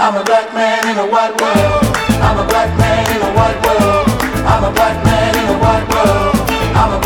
I'm a black man in a white world. I'm a black man in a white world. I'm a black man in a white world. I'm a